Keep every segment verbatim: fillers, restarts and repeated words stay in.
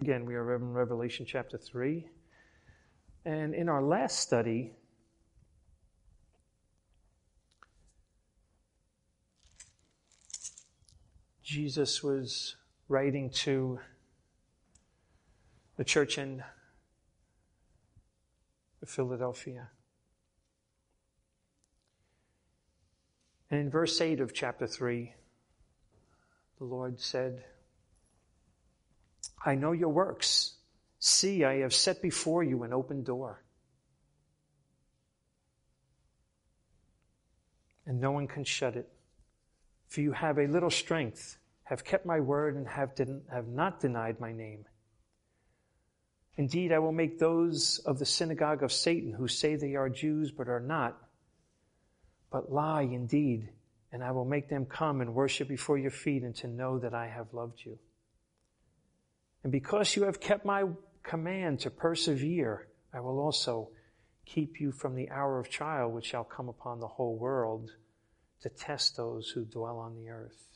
again, we are in Revelation chapter three. And in our last study, Jesus was writing to the church in Philadelphia. And in verse eight of chapter three, the Lord said, I know your works. See, I have set before you an open door, and no one can shut it. For you have a little strength, have kept my word, and have, den- have not denied my name. Indeed, I will make those of the synagogue of Satan who say they are Jews but are not, but lie indeed, and I will make them come and worship before your feet and to know that I have loved you. And because you have kept my command to persevere, I will also keep you from the hour of trial which shall come upon the whole world to test those who dwell on the earth.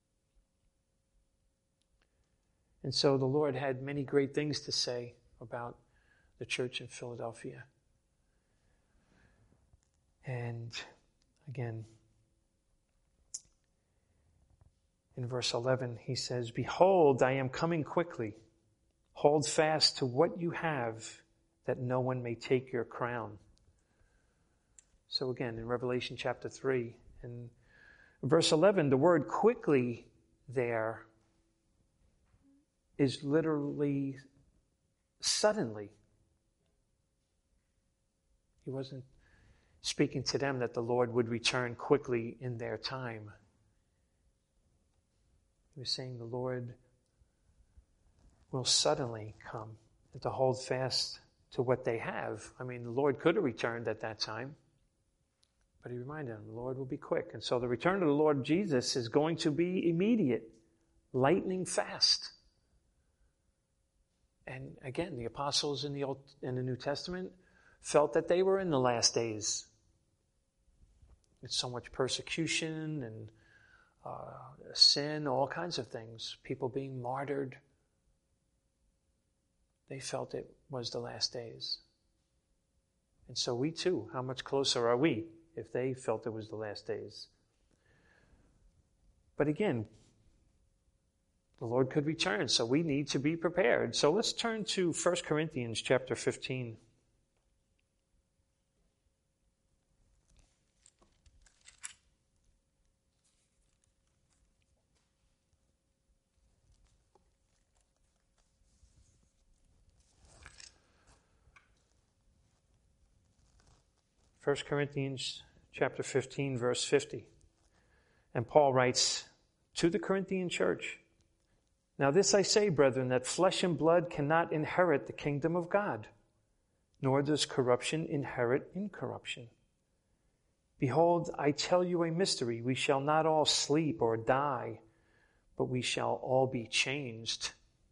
And so the Lord had many great things to say about the church in Philadelphia. And again, in verse eleven, he says, Behold, I am coming quickly. Hold fast to what you have, that no one may take your crown. So again, in Revelation chapter three, and verse eleven, the word quickly there is literally suddenly. He wasn't speaking to them that the Lord would return quickly in their time. He was saying the Lord will suddenly come, and to hold fast to what they have. I mean, the Lord could have returned at that time, but he reminded them, the Lord will be quick. And so the return of the Lord Jesus is going to be immediate, lightning fast. And again, the apostles in the Old, in the New Testament felt that they were in the last days. It's so much persecution and uh, sin, all kinds of things, people being martyred. They felt it was the last days. And so we too, how much closer are we if they felt it was the last days? But again, the Lord could return, so we need to be prepared. So let's turn to First Corinthians chapter fifteen. First Corinthians chapter fifteen, verse fifty. And Paul writes to the Corinthian church, Now this I say, brethren, that flesh and blood cannot inherit the kingdom of God, nor does corruption inherit incorruption. Behold, I tell you a mystery. We shall not all sleep or die, but we shall all be changed.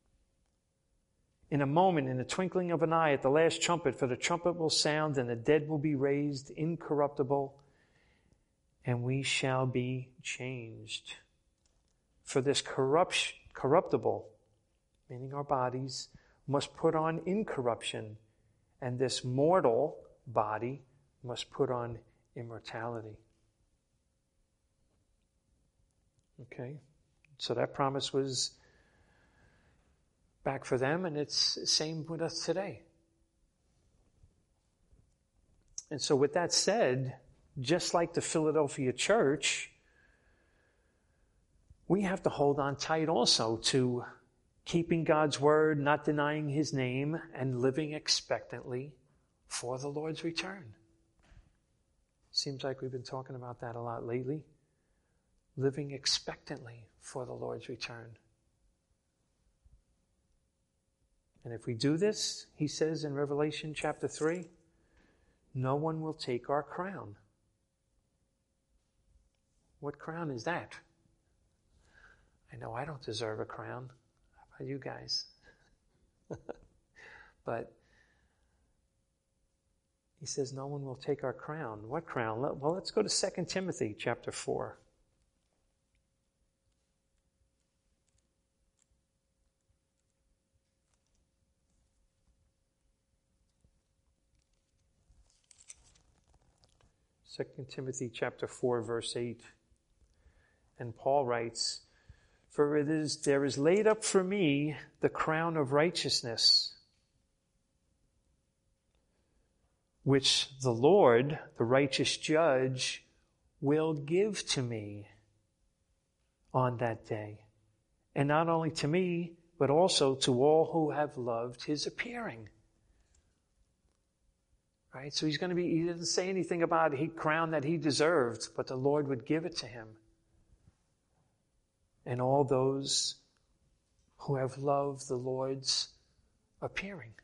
In a moment, in the twinkling of an eye, at the last trumpet, for the trumpet will sound, and the dead will be raised incorruptible, and we shall be changed. For this corruption, corruptible, meaning our bodies, must put on incorruption, and this mortal body must put on immortality. Okay, so that promise was back for them, and it's the same with us today. And so with that said, just like the Philadelphia church, we have to hold on tight also to keeping God's word, not denying his name, and living expectantly for the Lord's return. Seems like we've been talking about that a lot lately. Living expectantly for the Lord's return. And if we do this, he says in Revelation chapter three, no one will take our crown. What crown is that? I know I don't deserve a crown. How about you guys? But he says no one will take our crown. What crown? Well, let's go to Second Timothy chapter four. Second Timothy chapter four, verse eight. And Paul writes, "For it is there is laid up for me the crown of righteousness, which the Lord, the righteous judge, will give to me on that day. And not only to me, but also to all who have loved his appearing." Right? So he's going to be, he didn't say anything about a crown that he deserved, but the Lord would give it to him. And all those who have loved the Lord's appearing.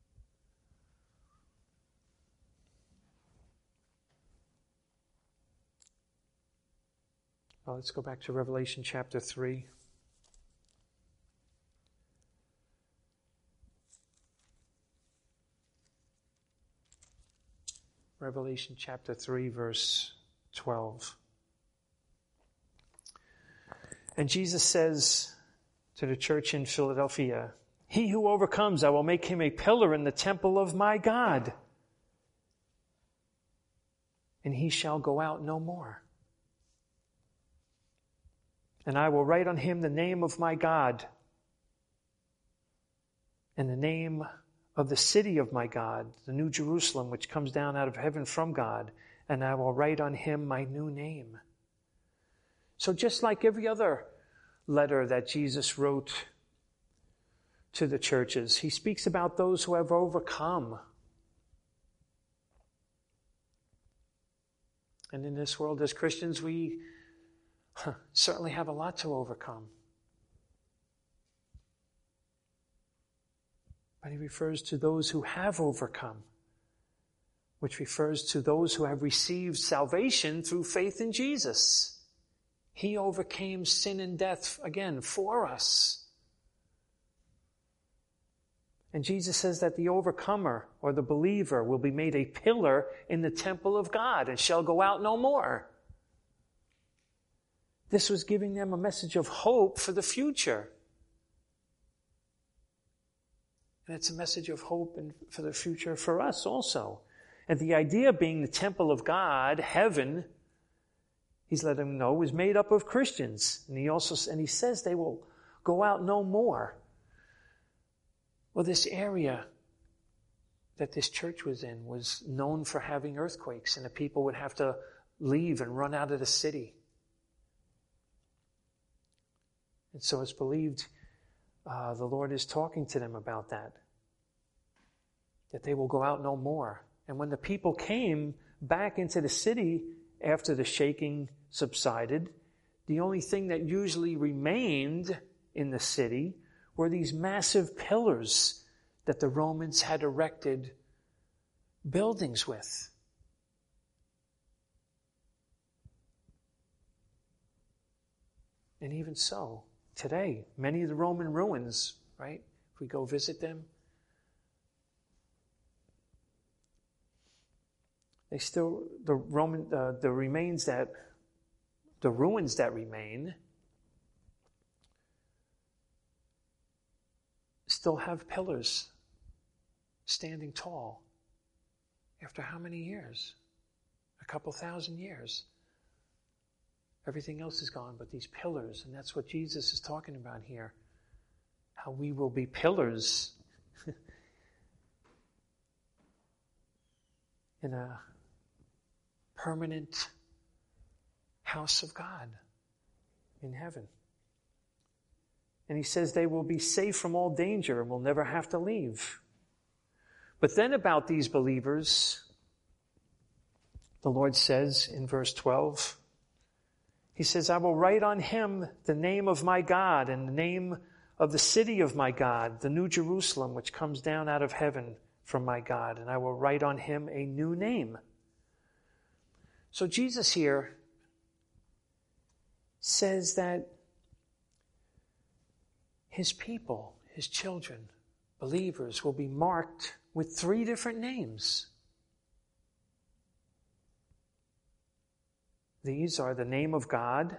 Well, let's go back to Revelation chapter three. Revelation chapter three, verse twelve. And Jesus says to the church in Philadelphia, "He who overcomes, I will make him a pillar in the temple of my God, and he shall go out no more. And I will write on him the name of my God, and the name of the city of my God, the New Jerusalem, which comes down out of heaven from God, and I will write on him my new name." So just like every other letter that Jesus wrote to the churches, he speaks about those who have overcome. And in this world, as Christians, we huh, certainly have a lot to overcome. But he refers to those who have overcome, which refers to those who have received salvation through faith in Jesus. He overcame sin and death, again, for us. And Jesus says that the overcomer, or the believer, will be made a pillar in the temple of God and shall go out no more. This was giving them a message of hope for the future. And it's a message of hope and for the future for us also. And the idea being the temple of God, heaven, he's letting them know, is made up of Christians. And he also and he says they will go out no more. Well, this area that this church was in was known for having earthquakes, and the people would have to leave and run out of the city. And so it's believed uh, the Lord is talking to them about that, that they will go out no more. And when the people came back into the city after the shaking subsided, the only thing that usually remained in the city were these massive pillars that the Romans had erected buildings with. And even so, today, many of the Roman ruins, right? If we go visit them, they still, the Roman, uh, the remains that, the ruins that remain still have pillars standing tall. After how many years? A couple thousand years. Everything else is gone but these pillars, and that's what Jesus is talking about here. How we will be pillars in a permanent house of God in heaven. And he says they will be safe from all danger and will never have to leave. But then about these believers, the Lord says in verse twelve, he says, "I will write on him the name of my God and the name of the city of my God, the New Jerusalem, which comes down out of heaven from my God, and I will write on him a new name." So Jesus here says that his people, his children, believers, will be marked with three different names. These are the name of God,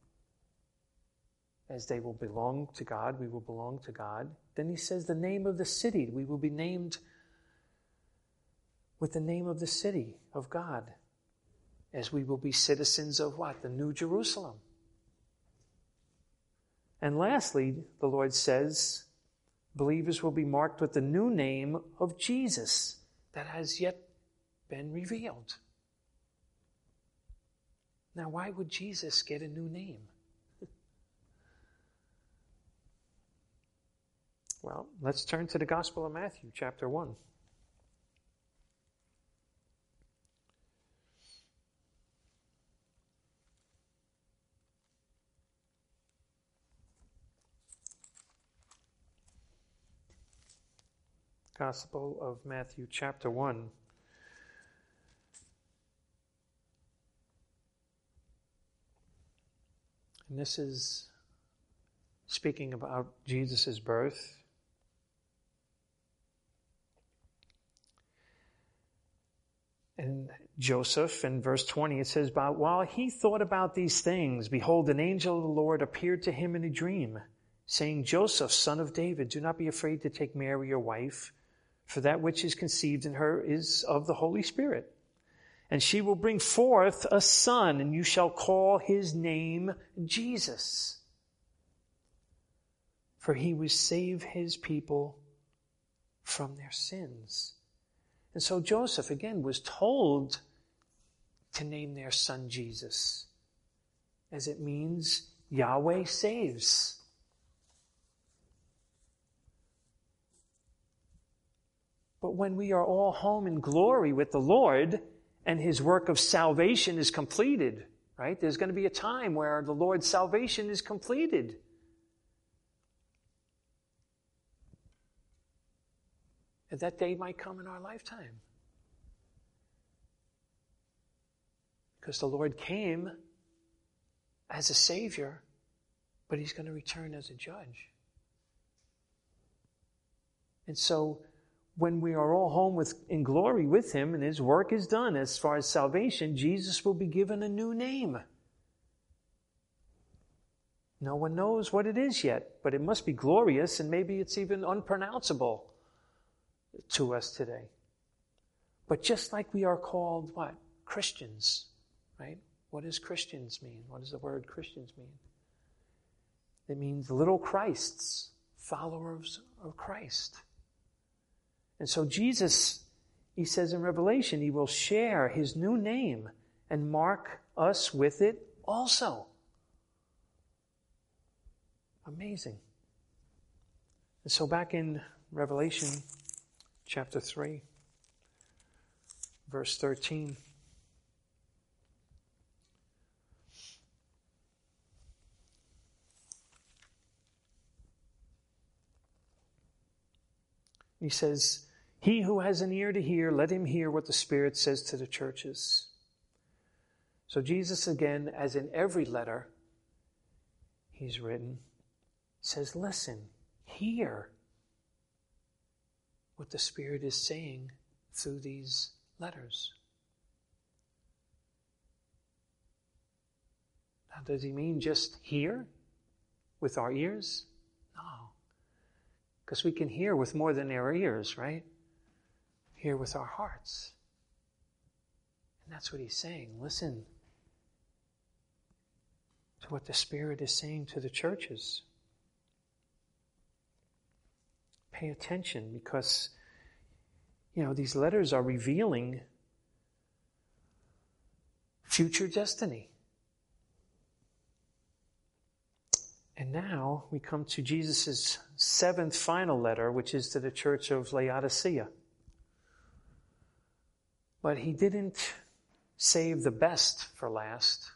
as they will belong to God, we will belong to God. Then he says the name of the city, we will be named with the name of the city of God. as we will be citizens of what? The New Jerusalem. And lastly, the Lord says, believers will be marked with the new name of Jesus that has yet been revealed. Now, why would Jesus get a new name? Well, let's turn to the Gospel of Matthew, chapter one. Gospel of Matthew, chapter one. And this is speaking about Jesus' birth. And Joseph, in verse twenty, it says, "But while he thought about these things, behold, an angel of the Lord appeared to him in a dream, saying, Joseph, son of David, do not be afraid to take Mary your wife, for that which is conceived in her is of the Holy Spirit. And she will bring forth a son, and you shall call his name Jesus. For he will save his people from their sins." And so Joseph, again, was told to name their son Jesus, as it means Yahweh saves. But when we are all home in glory with the Lord and his work of salvation is completed, right? There's going to be a time where the Lord's salvation is completed. And that day might come in our lifetime. Because the Lord came as a Savior, but he's going to return as a judge. And so, when we are all home with, in glory with him and his work is done as far as salvation, Jesus will be given a new name. No one knows what it is yet, but it must be glorious, and maybe it's even unpronounceable to us today. But just like we are called, what? Christians, right? What does Christians mean? What does the word Christians mean? It means little Christs, followers of Christ. And so Jesus, he says in Revelation, he will share his new name and mark us with it also. Amazing. And so back in Revelation chapter three, verse thirteen. He says, "He who has an ear to hear, let him hear what the Spirit says to the churches." So Jesus, again, as in every letter he's written, says, listen, hear what the Spirit is saying through these letters. Now, does he mean just hear with our ears? No. Because we can hear with more than our ears, right? Hear with our hearts. And that's what he's saying. Listen to what the Spirit is saying to the churches. Pay attention, because, you know, these letters are revealing future destiny. And now we come to Jesus' seventh final letter, which is to the church of Laodicea. But he didn't save the best for last.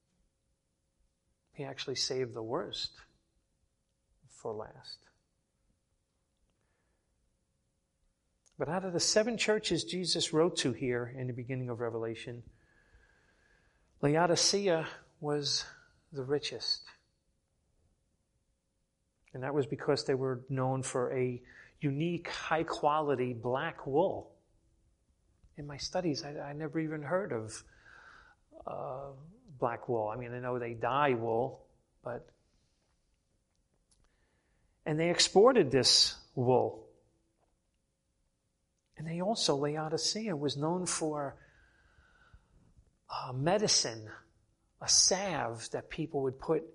He actually saved the worst for last. But out of the seven churches Jesus wrote to here in the beginning of Revelation, Laodicea was the richest. And that was because they were known for a unique, high-quality black wool. In my studies, I, I never even heard of uh, black wool. I mean, I know they dye wool, but... And they exported this wool. And they also, Laodicea was known for uh, medicine, a salve that people would put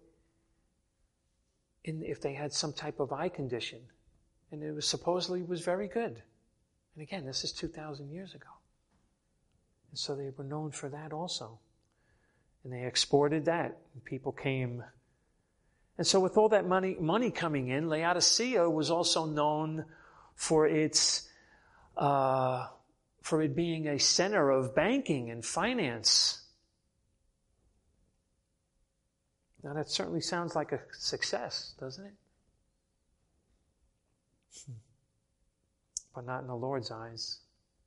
in if they had some type of eye condition. And it was supposedly was very good. And again, this is two thousand years ago. And so they were known for that also. And they exported that. And people came. And so with all that money, money coming in, Laodicea was also known for its, uh, for it being a center of banking and finance. Now that certainly sounds like a success, doesn't it? But not in the Lord's eyes.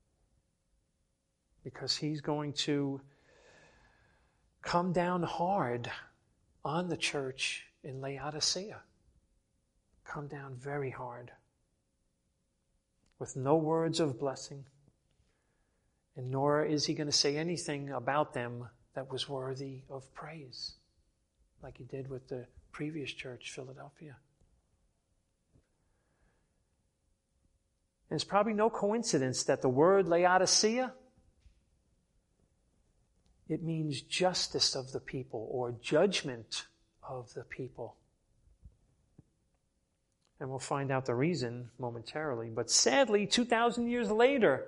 Because He's going to come down hard on the church in Laodicea. Come down very hard. With no words of blessing. And nor is He going to say anything about them that was worthy of praise. Like He did with the previous church, Philadelphia. And it's probably no coincidence that the word Laodicea, it means justice of the people or judgment of the people. And we'll find out the reason momentarily. But sadly, two thousand years later,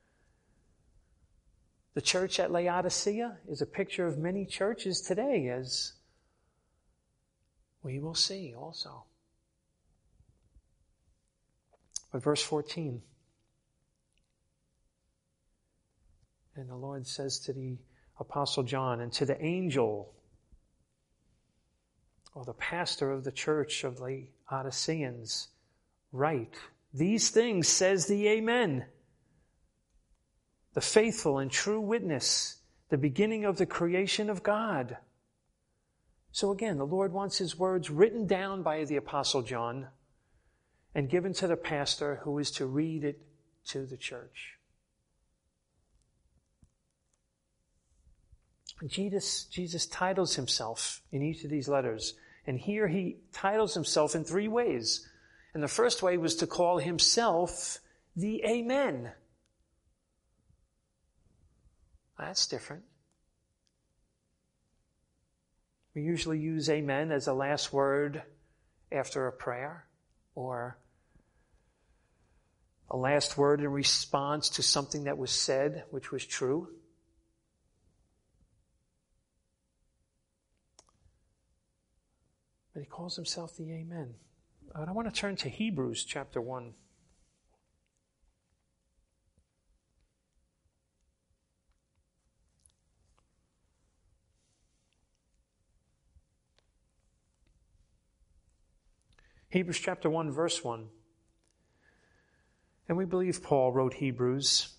the church at Laodicea is a picture of many churches today, as we will see also. But verse fourteen. And the Lord says to the Apostle John, and to the angel, or the pastor of the church of the Laodiceans, write, these things says the Amen, the faithful and true witness, the beginning of the creation of God. So again, the Lord wants His words written down by the Apostle John and given to the pastor who is to read it to the church. Jesus, Jesus titles Himself in each of these letters. And here He titles Himself in three ways. And the first way was to call Himself the Amen. That's different. We usually use Amen as a last word after a prayer, or a last word in response to something that was said, which was true. But He calls Himself the Amen. But I want to turn to Hebrews chapter one. Hebrews chapter one, verse one. And we believe Paul wrote Hebrews.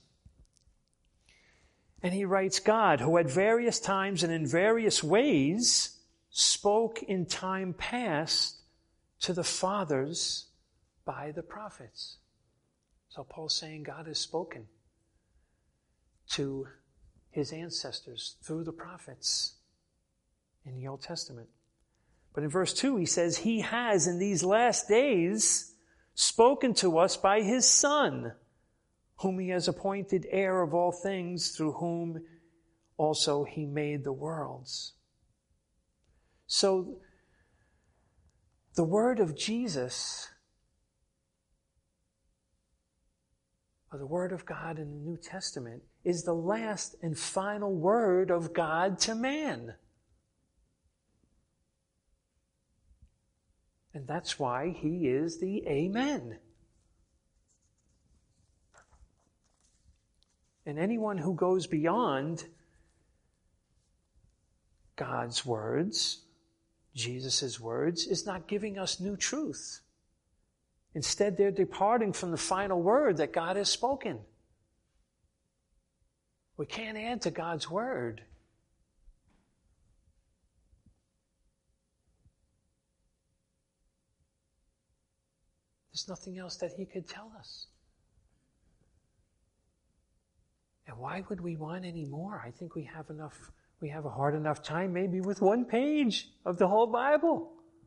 And he writes, God, who at various times and in various ways spoke in time past to the fathers by the prophets. So Paul's saying God has spoken to His ancestors through the prophets in the Old Testament. But in verse two, he says, He has in these last days spoken to us by His Son, whom He has appointed heir of all things, through whom also He made the worlds. So, the word of Jesus, or the word of God in the New Testament, is the last and final word of God to man. And that's why He is the Amen. And anyone who goes beyond God's words, Jesus' words, is not giving us new truth. Instead, they're departing from the final word that God has spoken. We can't add to God's word. There's nothing else that He could tell us. And why would we want any more? I think we have enough, we have a hard enough time maybe with one page of the whole Bible.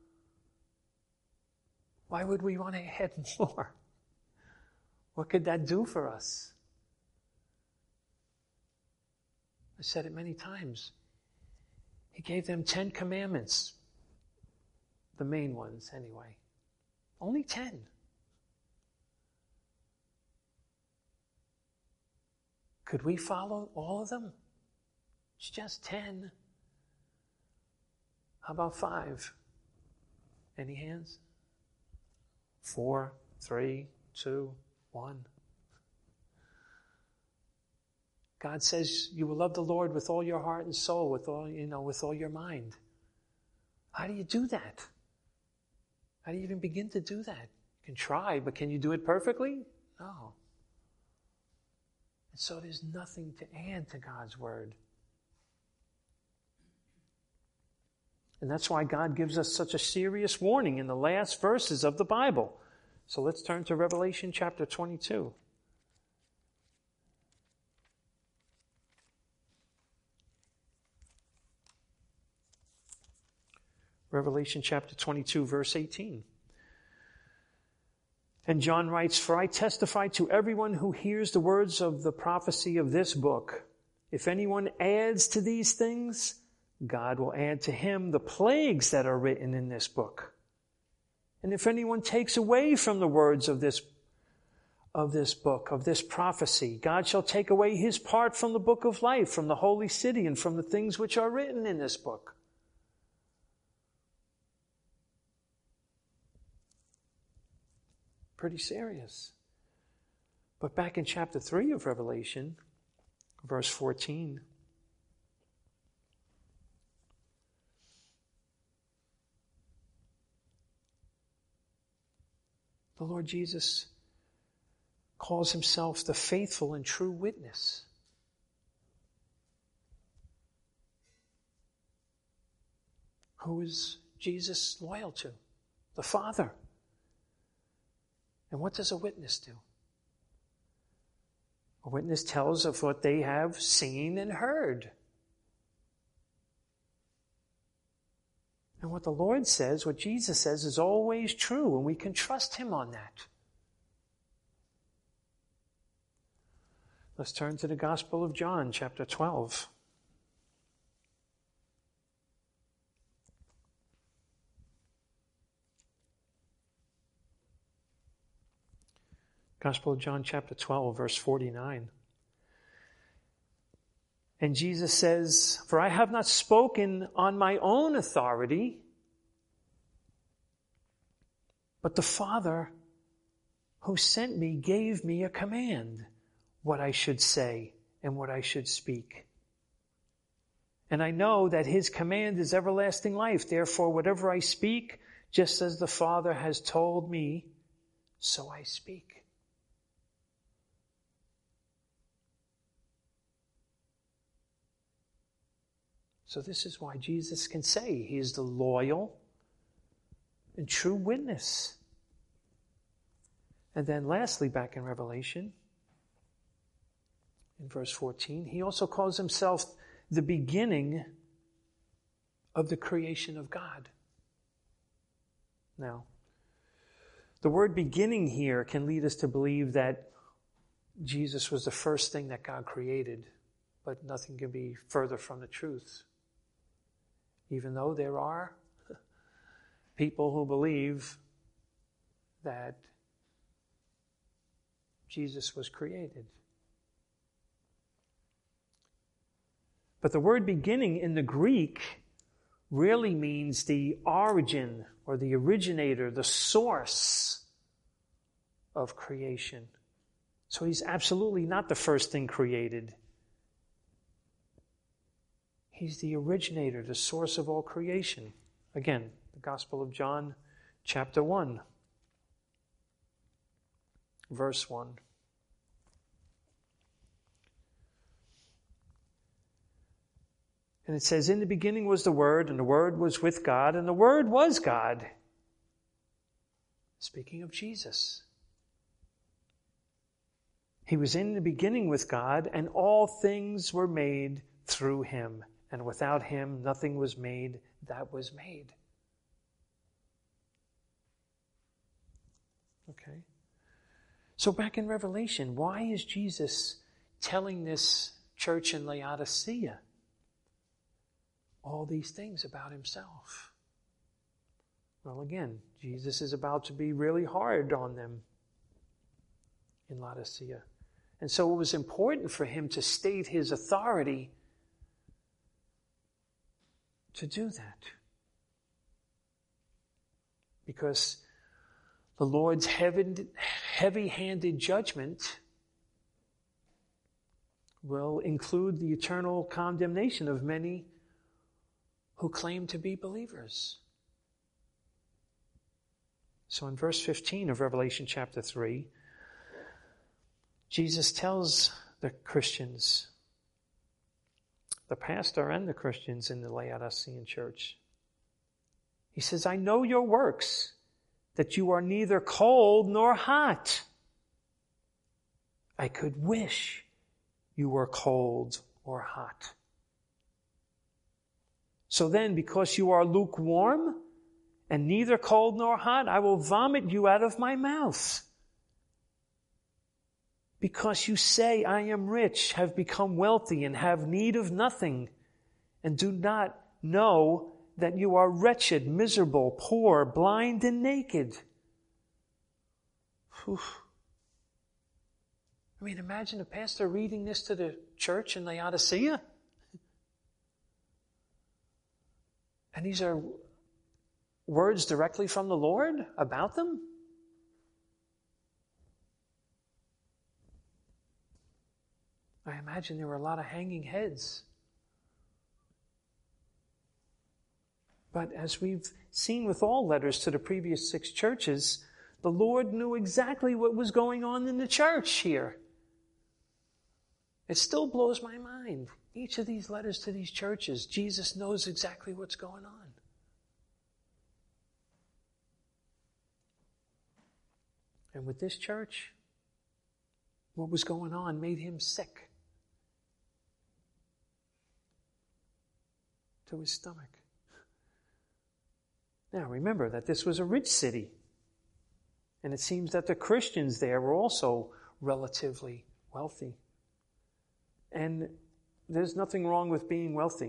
Why would we want to add more? What could that do for us? I said it many times. He gave them ten commandments. The main ones, anyway. Only ten. Could we follow all of them? It's just ten. How about five? Any hands? Four, three, two, one. God says you will love the Lord with all your heart and soul, with all, you know, with all your mind. How do you do that? How do you even begin to do that? You can try, but can you do it perfectly? No. And so there's nothing to add to God's word. And that's why God gives us such a serious warning in the last verses of the Bible. So let's turn to Revelation chapter twenty-two. Revelation chapter twenty-two, verse eighteen. And John writes, "For I testify to everyone who hears the words of the prophecy of this book. If anyone adds to these things, God will add to him the plagues that are written in this book. And if anyone takes away from the words of this, of this book, of this prophecy, God shall take away his part from the book of life, from the holy city, and from the things which are written in this book." Pretty serious. But back in chapter three of Revelation, verse fourteen, the Lord Jesus calls himself the faithful and true witness. Who is Jesus loyal to? The Father. And what does a witness do? A witness tells of what they have seen and heard. And what the Lord says, what Jesus says, is always true, and we can trust him on that. Let's turn to the Gospel of John, chapter twelve. Gospel of John, chapter twelve, verse forty-nine. And Jesus says, "For I have not spoken on my own authority, but the Father who sent me gave me a command, what I should say and what I should speak. And I know that his command is everlasting life. Therefore, whatever I speak, just as the Father has told me, so I speak." So this is why Jesus can say he is the loyal and true witness. And then lastly, back in Revelation, in verse fourteen, he also calls himself the beginning of the creation of God. Now, the word beginning here can lead us to believe that Jesus was the first thing that God created, but nothing can be further from the truth. Even though there are people who believe that Jesus was created. But the word beginning in the Greek really means the origin or the originator, the source of creation. So he's absolutely not the first thing created. He's the originator, the source of all creation. Again, the Gospel of John, chapter one, verse one. And it says, "In the beginning was the Word, and the Word was with God, and the Word was God." Speaking of Jesus. "He was in the beginning with God, and all things were made through him. And without him, nothing was made that was made." Okay. So back in Revelation, why is Jesus telling this church in Laodicea all these things about himself. Well, again, Jesus is about to be really hard on them in Laodicea. And so it was important for him to state his authority to do that. Because the Lord's heavy-handed judgment will include the eternal condemnation of many who claim to be believers. So in verse fifteen of Revelation chapter three, Jesus tells the Christians, the pastor and the Christians in the Laodicean church, he says, I know your works, that you are neither cold nor hot. I could wish you were cold or hot. So then, because you are lukewarm and neither cold nor hot, I will vomit you out of my mouth. Because you say, I am rich, have become wealthy, and have need of nothing, and do not know that you are wretched, miserable, poor, blind, and naked. Whew. I mean, imagine a pastor reading this to the church in Laodicea. And these are words directly from the Lord about them. I imagine there were a lot of hanging heads. But as we've seen with all letters to the previous six churches, the Lord knew exactly what was going on in the church here. It still blows my mind. Each of these letters to these churches, Jesus knows exactly what's going on. And with this church, what was going on made him sick to his stomach. Now remember that this was a rich city. And it seems that the Christians there were also relatively wealthy. And there's nothing wrong with being wealthy.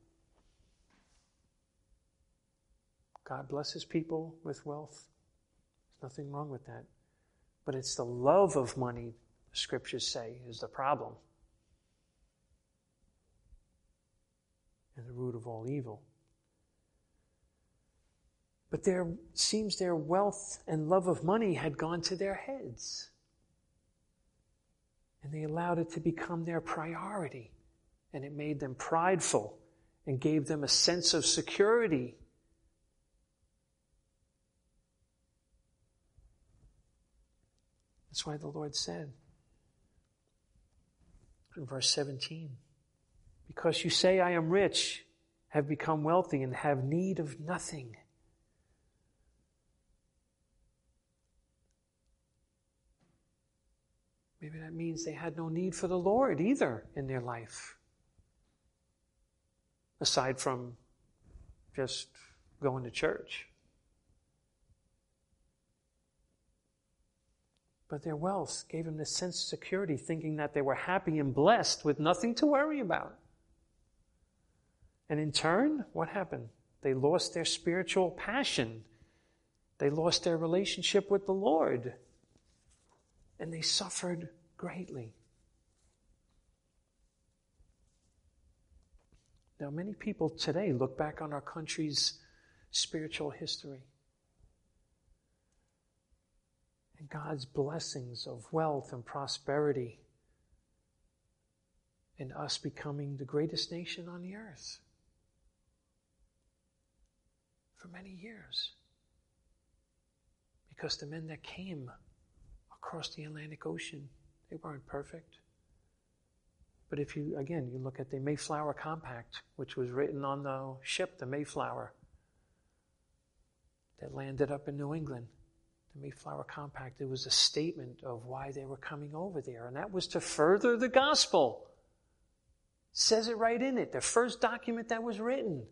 God blesses people with wealth. There's nothing wrong with that. But it's the love of money, the scriptures say, is the problem. And the root of all evil. But there seems their wealth and love of money had gone to their heads. And they allowed it to become their priority. And it made them prideful and gave them a sense of security. That's why the Lord said in verse seventeen, because you say, I am rich, have become wealthy, and have need of nothing. Maybe that means they had no need for the Lord either in their life. Aside from just going to church. But their wealth gave them this sense of security, thinking that they were happy and blessed with nothing to worry about. And in turn, what happened? They lost their spiritual passion. They lost their relationship with the Lord. And they suffered greatly. Now, many people today look back on our country's spiritual history and God's blessings of wealth and prosperity and us becoming the greatest nation on the earth for many years. Because the men that came across the Atlantic Ocean, they weren't perfect. But if you, again, you look at the Mayflower Compact, which was written on the ship, the Mayflower, that landed up in New England, the Mayflower Compact, it was a statement of why they were coming over there, and that was to further the gospel. It says it right in it, the first document that was written.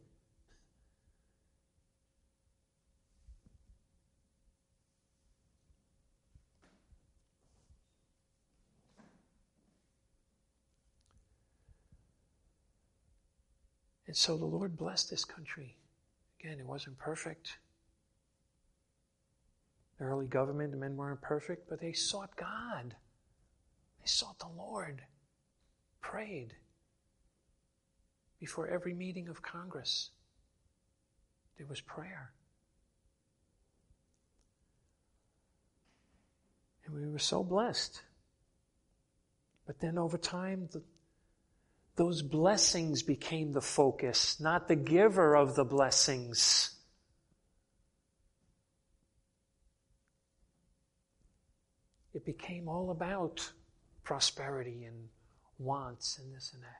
And so the Lord blessed this country. Again, it wasn't perfect. The early government, the men weren't perfect, but they sought God. They sought the Lord, prayed before every meeting of Congress. There was prayer. And we were so blessed. But then over time, the, those blessings became the focus, not the giver of the blessings. It became all about prosperity and wants and this and that.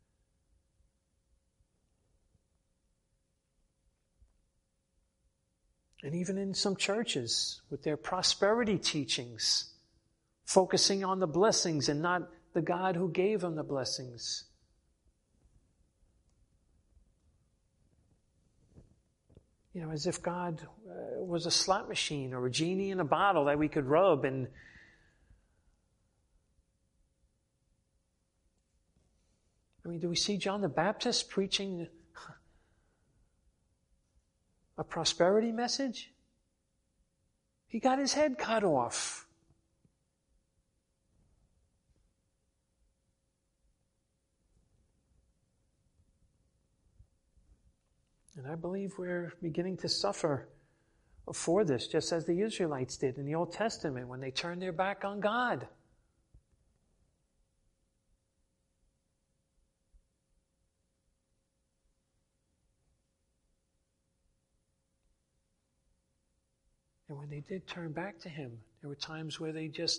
And even in some churches, with their prosperity teachings, focusing on the blessings and not the God who gave them the blessings. You know, as if God uh, was a slot machine or a genie in a bottle that we could rub and I mean, do we see John the Baptist preaching a prosperity message? He got his head cut off. And I believe we're beginning to suffer for this, just as the Israelites did in the Old Testament when they turned their back on God. And when they did turn back to Him, there were times where they just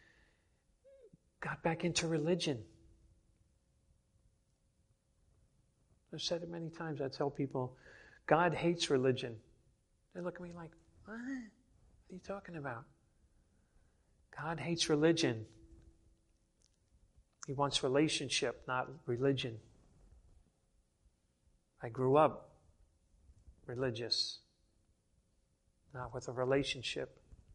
got back into religion. I've said it many times. I tell people, God hates religion. They look at me like, what? What are you talking about? God hates religion. He wants relationship, not religion. I grew up religious, not with a relationship.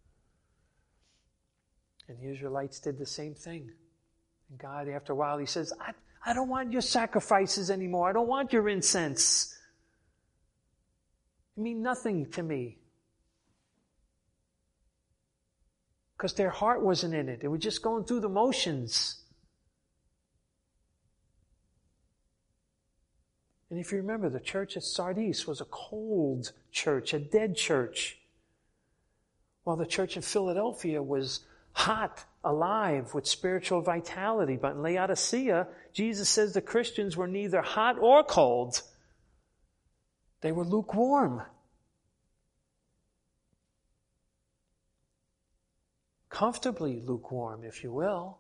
And the Israelites did the same thing. And God, after a while, He says, I, I don't want your sacrifices anymore. I don't want your incense. You mean nothing to me. Because their heart wasn't in it. They were just going through the motions. And if you remember, the church at Sardis was a cold church, a dead church. While the church in Philadelphia was hot, alive, with spiritual vitality. But in Laodicea, Jesus says the Christians were neither hot or cold. They were lukewarm. Comfortably lukewarm, if you will.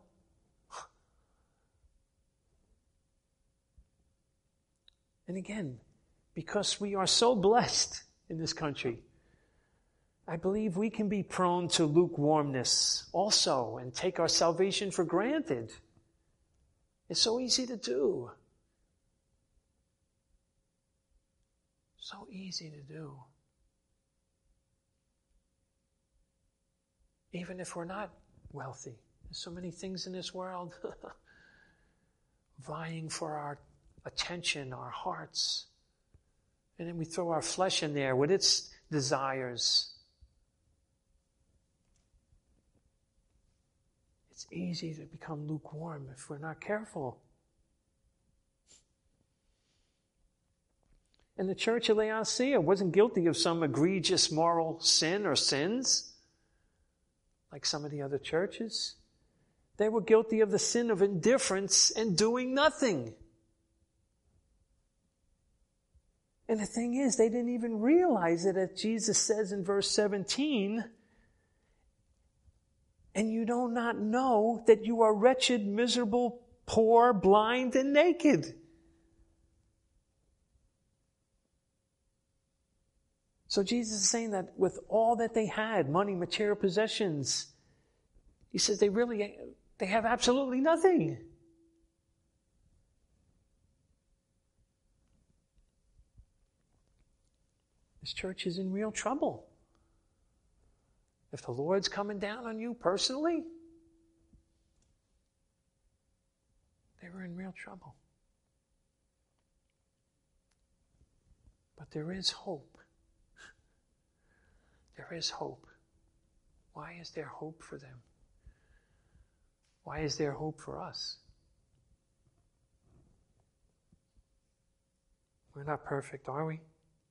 And again, because we are so blessed in this country, I believe we can be prone to lukewarmness also and take our salvation for granted. It's so easy to do. So easy to do. Even if we're not wealthy. There's so many things in this world vying for our attention, our hearts. And then we throw our flesh in there with its desires. It's easy to become lukewarm if we're not careful. And the church of Laodicea wasn't guilty of some egregious moral sin or sins, like some of the other churches. They were guilty of the sin of indifference and doing nothing. And the thing is, they didn't even realize it, as Jesus says in verse seventeen, and you do not know that you are wretched, miserable, poor, blind, and naked. So Jesus is saying that with all that they had, money, material possessions, He says they really, they have absolutely nothing. This church is in real trouble. If the Lord's coming down on you personally, they were in real trouble. But there is hope. There is hope. Why is there hope for them? Why is there hope for us? We're not perfect, are we?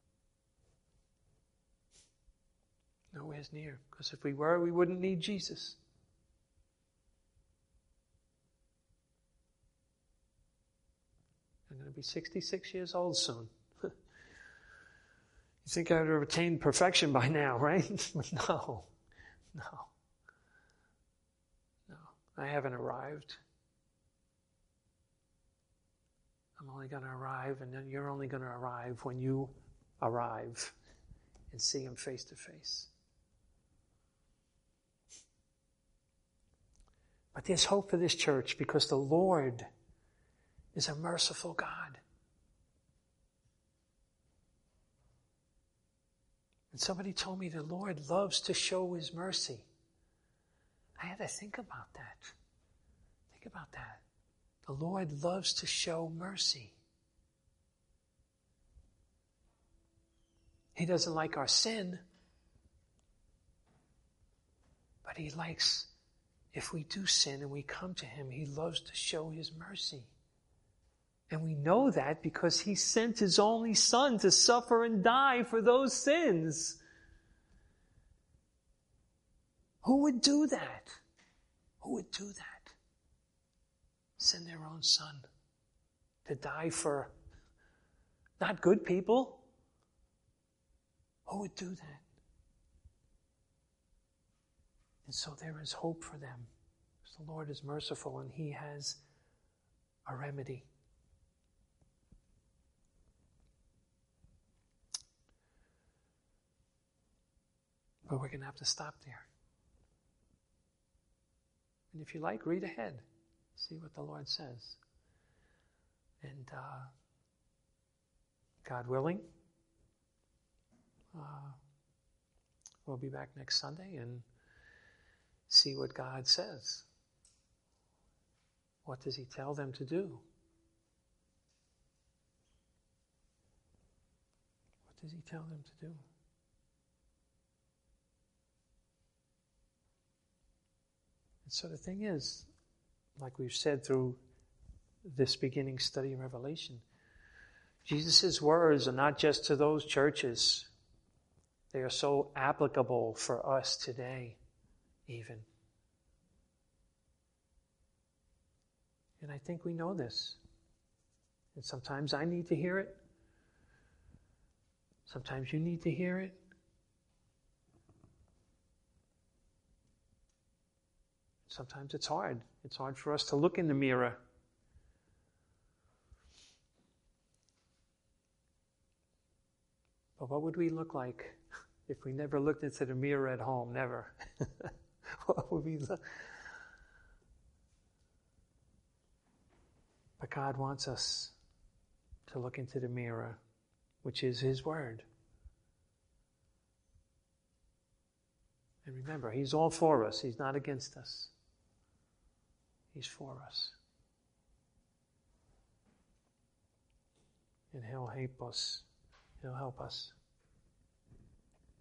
Nowhere's near. Because if we were, we wouldn't need Jesus. I'm going to be sixty-six years old soon. You think I would have attained perfection by now, right? No. No. No. I haven't arrived. I'm only going to arrive, and then you're only going to arrive when you arrive and see Him face to face. But there's hope for this church because the Lord is a merciful God. And somebody told me the Lord loves to show His mercy. I had to think about that. Think about that. The Lord loves to show mercy. He doesn't like our sin, but He likes, if we do sin and we come to Him, He loves to show His mercy. And we know that because He sent His only Son to suffer and die for those sins. Who would do that? Who would do that? Send their own Son to die for not good people. Who would do that? And so there is hope for them. Because the Lord is merciful and He has a remedy. But we're going to have to stop there. And if you like, read ahead. See what the Lord says. And uh, God willing, uh, we'll be back next Sunday and see what God says. What does He tell them to do? What does He tell them to do? And so the thing is, like we've said through this beginning study in Revelation, Jesus' words are not just to those churches. They are so applicable for us today, even. And I think we know this. And sometimes I need to hear it. Sometimes you need to hear it. Sometimes it's hard. It's hard for us to look in the mirror. But what would we look like if we never looked into the mirror at home? Never. What would we look? But God wants us to look into the mirror, which is His Word. And remember, He's all for us. He's not against us. He's for us. And He'll help us. He'll help us.